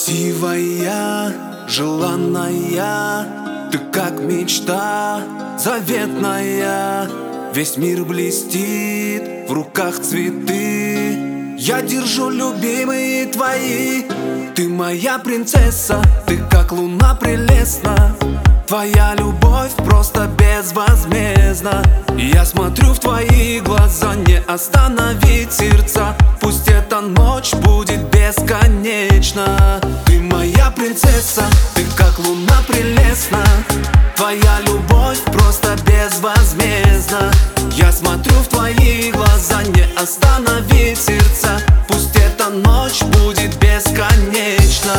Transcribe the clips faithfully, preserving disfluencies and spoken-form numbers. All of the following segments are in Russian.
Красивая, желанная, ты как мечта заветная. Весь мир блестит, в руках цветы. Я держу любимые твои. Ты моя принцесса, ты как луна прелестна. Твоя любовь просто безвозмездна. Я смотрю в твои глаза, не остановить сердца. Пусть эта ночь будет бесконечна. Ты моя принцесса, ты как луна прелестна. Твоя любовь просто безвозмездна. Я смотрю в твои глаза, не остановить сердца. Пусть эта ночь будет бесконечна.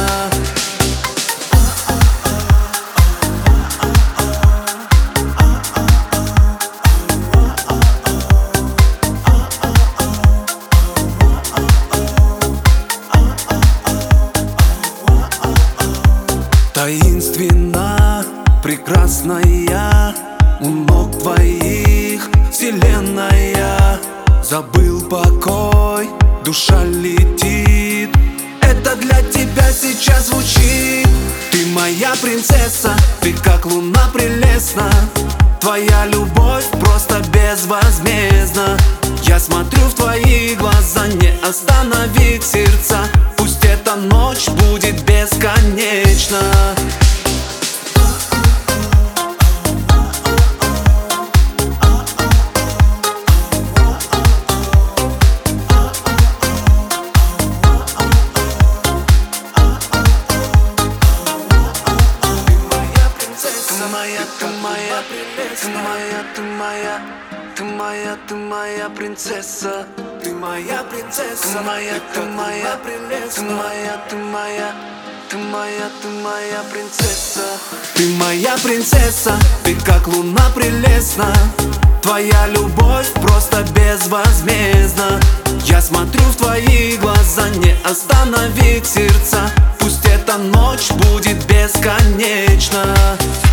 Таинственна, прекрасная, у ног твоих вселенная. Забыл покой, душа летит. Это для тебя сейчас звучит. Ты моя принцесса, ты как луна прелестна. Твоя любовь просто безвозмездна. Я смотрю в твои глаза, не остановить сердца. Пусть эта ночь будет бесконечна. Ты моя, ты моя, ты моя, ты моя, ты моя принцесса. Ты моя принцесса, ты моя, ты моя прелестна. Ты моя, ты моя, ты моя, ты моя принцесса. Ты моя принцесса, ты как луна прелестна. Твоя любовь просто безвозмездна. Я смотрю в твои глаза, не остановить сердца. Пусть эта ночь будет бесконечна.